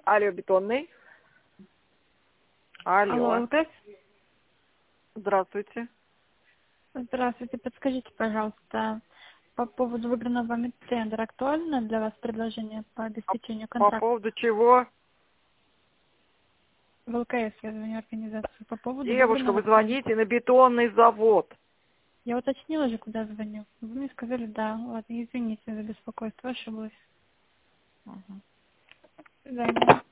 Алло, бетонный. Алло. Алло, ЛТС? Здравствуйте. Здравствуйте. Подскажите, пожалуйста, по поводу выигранного вами тендера, актуально для вас предложение по обеспечению По контракта? поводу чего? В ЛКС я звоню организацию. По поводу Девушка, выигранного вы тендера. звоните на бетонный завод. Я уточнила же, куда звоню. Вы мне сказали, да. Ладно, извините за беспокойство, ошиблась. Мгм. До свидания.